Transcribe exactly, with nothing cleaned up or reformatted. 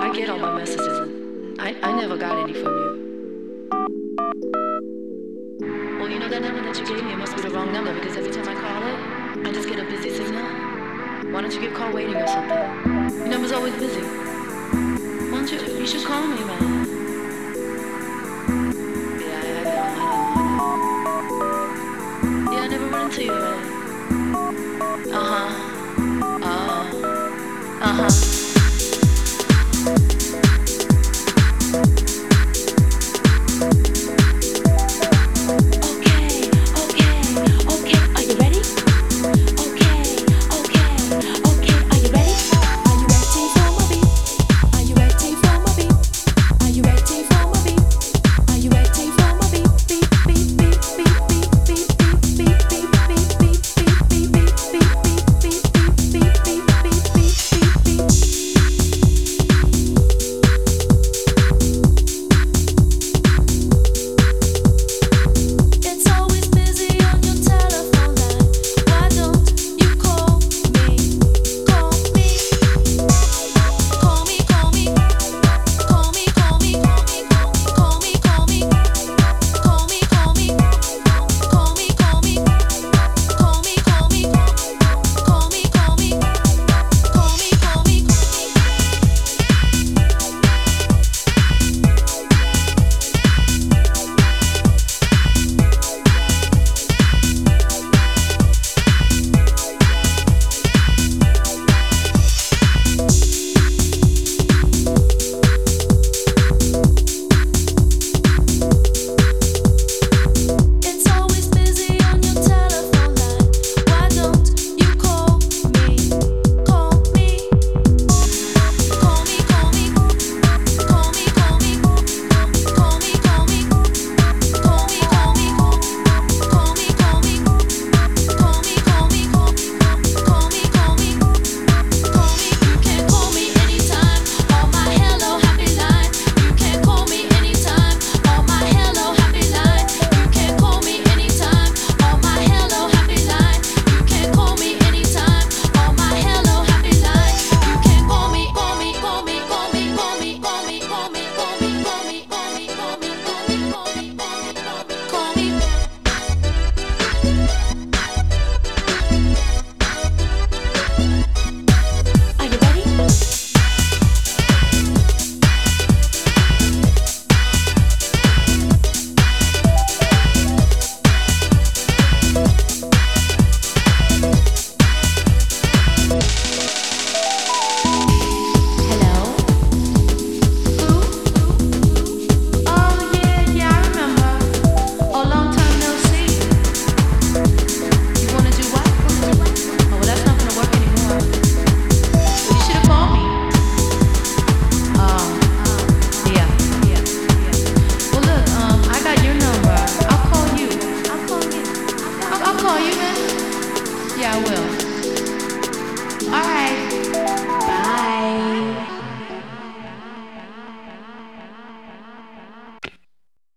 I get all my messages. I, I never got any from you. Well, you know that number that you gave me, it must be the wrong number because every time I call it, I just get a busy signal. Why don't you give call waiting or something? Your number's always busy. Why don't you, you should call me, man. Yeah, I, I know, I know, I know. Yeah, I never run into you, man. Uh-huh. Oh. Uh-huh.